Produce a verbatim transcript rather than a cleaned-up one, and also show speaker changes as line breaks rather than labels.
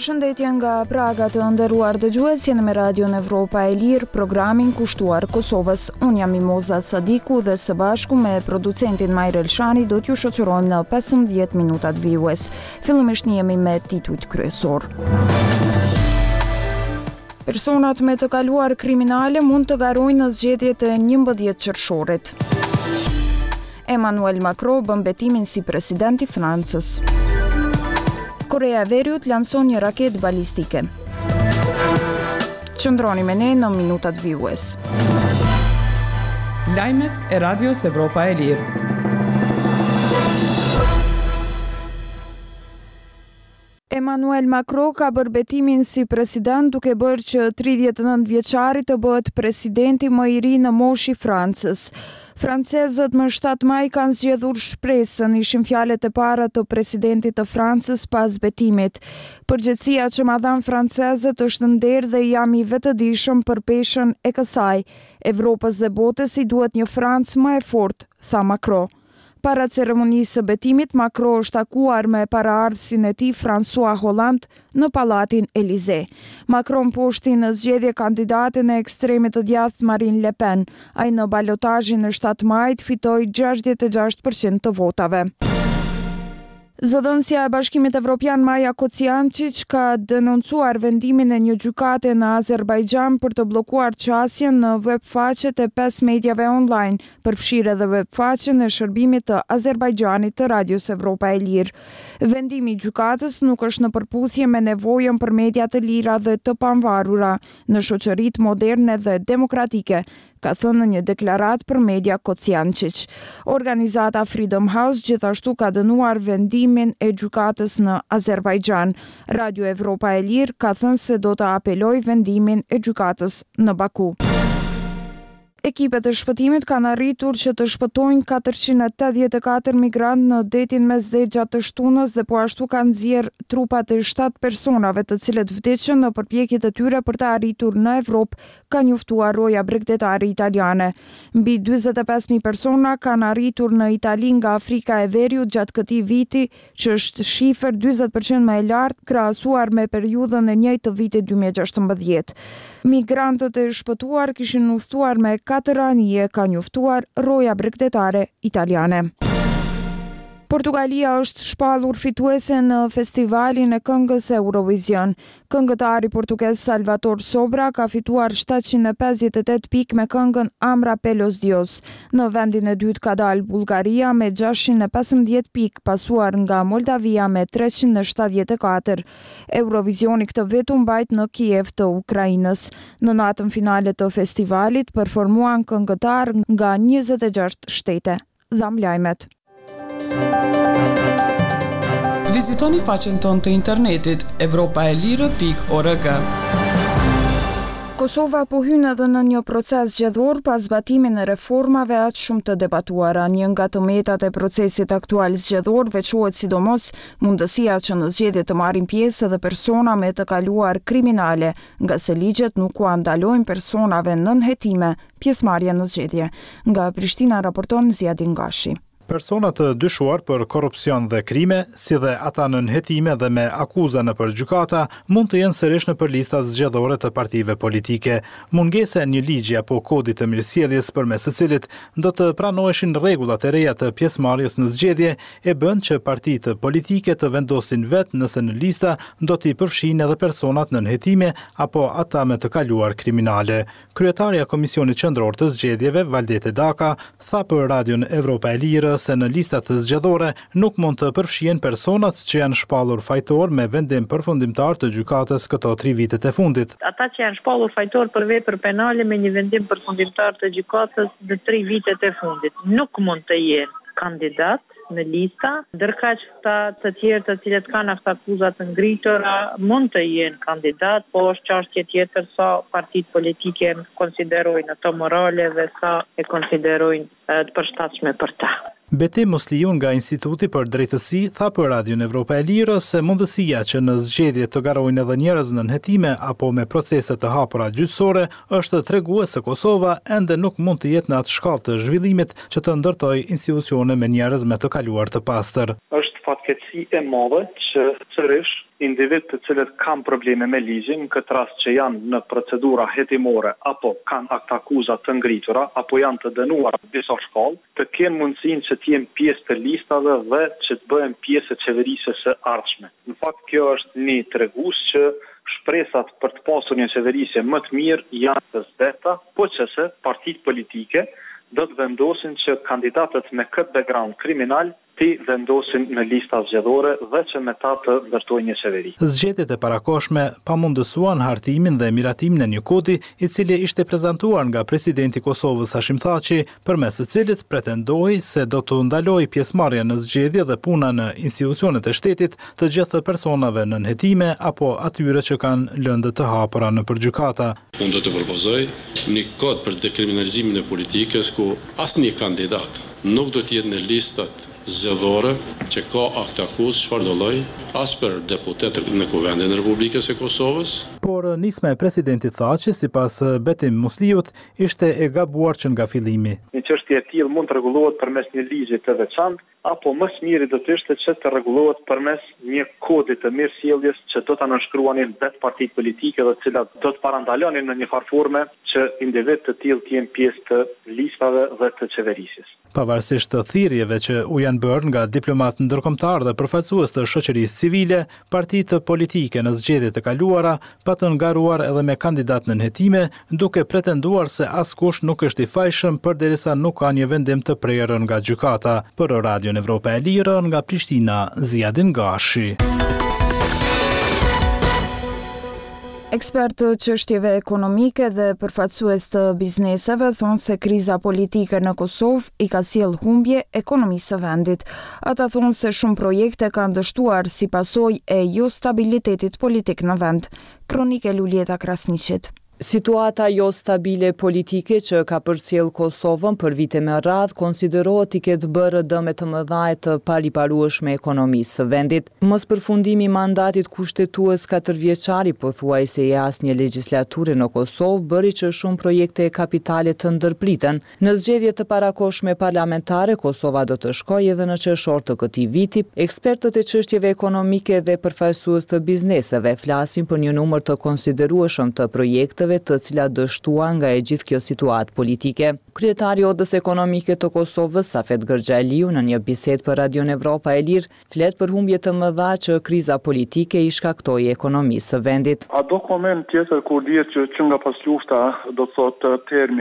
Përshëndetje nga Praga të nderuar dëgjues, jeni me Radion Evropa e Lirë, programin kushtuar Kosovës. Unë jam Mimoza Sadiku dhe së bashku me producentin Majrel Shani do t'ju shoqërojmë në pesëmbëdhjetë minutat vijues. Fillimisht njihemi me titujt kryesor. Personat me të kaluar kriminale mund të garojnë në zgjedhjet e njëmbëdhjetë qershorit. Emmanuel Macron bën betimin si president i Francës. Korea e Veriut lanson një raketë balistike. Qëndroni me ne në minutat vijues.
Lajmet e Radios Evropa e Lirë.
Emmanuel Macron ka bërë betimin si president duke bërë që tridhjetë e nëntë vjeçari të bëhet presidenti më i ri në moshë i Francës. Francezët më shtatë maj kanë zgjedhur shpresën, ishin fjalët e para të presidentit të Francës pas betimit. Përgjegjësia që ma dhan francezët është nder dhe jam i vetëdijshëm për peshën e kësaj. Evropës dhe botës i duhet një Francë më e fortë, tha Macron. Para ceremonisë së betimit, Macron është takuar me paraardhësin e tij François Hollande në Pallatin Elysee. Macron poshti në zgjedhje kandidatin e ekstremit të djathtë Marine Le Pen. Ai në balotazhin e shtatë majit fitoi gjashtëdhjetë e gjashtë përqind të votave. Zëdhënësja e Bashkimit Evropian Maja Kocijancic ka denoncuar vendimin e një gjykate në Azerbajxhan për të bllokuar qasjen në webfaqet e pesë mediave online, përfshirë edhe webfaqen e shërbimit të Azerbajxhanit të Radios Evropa e Lirë. Vendimi i gjykatës nuk është në përputhje me nevojën për media të lira dhe të pavarura në shoqëritë moderne dhe demokratike, ka thënë në një deklarat për media Kocijancic. Organizata Freedom House gjithashtu ka dënuar vendimin e gjykatës në Azerbajxhan. Radio Evropa e Lirë ka thënë se do të apelojë vendimin e gjykatës në Baku. Ekipet e shpëtimit kanë arritur që të shpëtojnë katërqind e tetëdhjetë e katër migrantë në detin mesdhej gjatë të shtunës dhe po ashtu kanë nxjerr trupat e shtatë personave të cilët vdiqën në përpjekjet e tyre për të arritur në Evropë, ka njoftuar roja bregdetare italiane. Mbi dyzet e pesë mijë persona kanë arritur në Itali nga Afrika e Veriut gjatë këtij viti, që është shifër dyzet përqind më e lartë krahasuar me periudhën e njëjtë të vitit dy mijë e gjashtëmbëdhjetë. Migrantët e shpëtuar kishin udhëtuar me katër anije, ka njoftuar roja bregdetare italiane. Portugalia është shpallur fituese në festivalin e këngës Eurovision. Këngëtari portugez Salvador Sobra ka fituar shtatëqind e pesëdhjetë e tetë pikë me këngën Ambra Pelos Dios. Në vendin e dytë ka dalë Bullgaria me gjashtëqind e pesëmbëdhjetë pikë, pasuar nga Moldavia me treqind e shtatëdhjetë e katër. Eurovisioni këtë vit u mbajt në Kiev të Ukrainës. Në natën finale të festivalit performuan këngëtar nga njëzet e gjashtë shtete. Dham lajmet.
Vizitoni faqen tonë të internetit evropaelire pikë org.
Kosova po hyn edhe në një proces zgjedhor pas zbatimin e reformave aq shumë të debatuara. Një nga të metat e procesit aktual zgjedhor veçohet sidomos mundësia që në zgjedhje të marrin pjesë edhe persona me të kaluar kriminale, nga se ligjet nuk u ndalojnë personave nën hetime pjesëmarrje në zgjedhje. Nga Prishtina raporton Ziadin Gashi.
Persona të dyshuar për korrupsion dhe krime, si dhe ata në hetime dhe me akuza në për gjykata, mund të jenë sërish në për listat zgjedhore të partive politike. Mungesa e një ligji apo kodit të mirësjelljes përmes së cilit do të pranoheshin rregullat e reja të pjesëmarrjes në zgjedhje e bën që partitë politike të vendosin vetë nëse në lista do t'i përfshinë edhe personat në hetime apo ata me të kaluar kriminale. Kryetaria e Komisionit Qendror të Zgjedhjeve, Valdete Daka, tha për Radion Evropa e Lirë se në listat të zgjedhore nuk mund të përfshihen personat që janë shpallur fajtor me vendim përfundimtar të gjykatës këto tri vitet e fundit.
Ata që janë shpallur fajtor për vepër penale me një vendim përfundimtar të gjykatës në tri vitet e fundit nuk mund të jenë kandidat në lista, ndërkaq ata të tjerë të cilët kanë aktuza të ngritura mund të jenë kandidat, po është çështje tjetër sa partitë politike konsiderojnë ato morale dhe sa e konsiderojnë të përshtatshme për ta.
Betim Musliun nga Instituti për Drejtësi tha për Radion Evropa e Lirë se mundësia që në zgjedhje të garojnë edhe njerëz në hetime apo me procese të hapura gjyqësore është tregues se Kosova ende nuk mund të jetë në atë shkallë të zhvillimit që të ndërtojë institucione me njerëz me të kaluar të pastër.
Është fatkeqësi e madhe që sërish individ të cilët kanë probleme me ligjin, në këtë rast që janë në procedura hetimore apo kanë akt akuza të ngritura apo janë të dënuar në disa shkallë, të kenë mundësinë që të jenë pjesë të listave dhe që të bëhen pjesë e qeverisë së ardhshme. Në fakt kjo është një tregues që shpresat për të pasur një qeverisje më të mirë janë të zdeta, po qëse partitë politike do të vendosin që kandidatët me këtë background kriminal ti vendosin në lista zgjedhore dhe që me ta të ndërtojnë një qeveri.
Zgjedhjet e parakohshme pamundësuan hartimin dhe miratimin e një kodi i cili ishte prezantuar nga presidenti i Kosovës Hashim Thaçi, përmes së cilit pretendoi se do të ndalojë pjesëmarrja në zgjedhje dhe puna në institucionet e shtetit të gjithë personave në nënhetime apo atyre që kanë lëndë të hapura nëpër gjykata.
Unë do të propozoj një kod për dekriminalizimin e politikës ku asnjë kandidat nuk do të jetë në listat zgjedhore që ka akt akuz çfarë do lloj, as për deputetët në Kuvendin e Republikës së Kosovës.
Por nisma e presidentit Thaçi, sipas Betim Musliut, ishte e gabuar që nga fillimi.
Një çështje e tillë mund të rregullohet përmes një ligji të veçantë, apo më së miri do të ishte që të rregullohet përmes një kodi të mirësjelljes që do ta nënshkruanin vetë partitë politike dhe të cilat do të parandalonin në një farë forme që individ të tillë të jenë pjesë të listave dhe të qeverisjes.
Pavarësisht të thirrjeve që u janë bërë nga diplomatë ndërkombëtar dhe përfaqësues të shoqërisë civile, partitë politike në zgjedhjet e kaluara patën ngaruar edhe me kandidat në nënhetime, duke pretenduar se askush nuk është i fajshëm përderisa nuk ka një vendim të prerë nga gjykata. Për Radion Evropa e Lirë, nga Prishtina, Ziadin Gashi.
Ekspertë çështjeve ekonomike dhe përfaqësues të bizneseve thonë se kriza politike në Kosovë i ka sjellë humbje ekonomisë së vendit. Ata thonë se shumë projekte kanë dështuar si pasojë e jo stabilitetit politik në vend. Kronike Lulieta Krasniqit.
Situata jo stabile politike që ka përcjell Kosovën për vite me radhë konsiderohet i ketë bërë dëme të mëdha të pariparueshme ekonomisë së vendit. Mos përfundimi i mandatit kushtetues katërvjeçari pothuajse i asnjë legjislature në Kosovë bëri që shumë projekte e kapitalit të ndërpriten. Në zgjedhjet të parakohshme parlamentare, Kosova do të shkojë edhe në qershor të këtij viti. Ekspertët e çështjeve ekonomike dhe përfaqësues të bizneseve flasin për një numër të konsiderueshëm të projekteve të cilat dështuan nga e gjithë kjo situatë politike. Kryetari i Odës Ekonomike të Kosovës, Safet Gërxhaliu, në një bisedë për Radion Evropa e Lirë, flet për humbje të mëdha që kriza politike i shkaktoi ekonomisë së vendit.
A dokument tjetër kur dihet që që nga pas lufta do thotë termi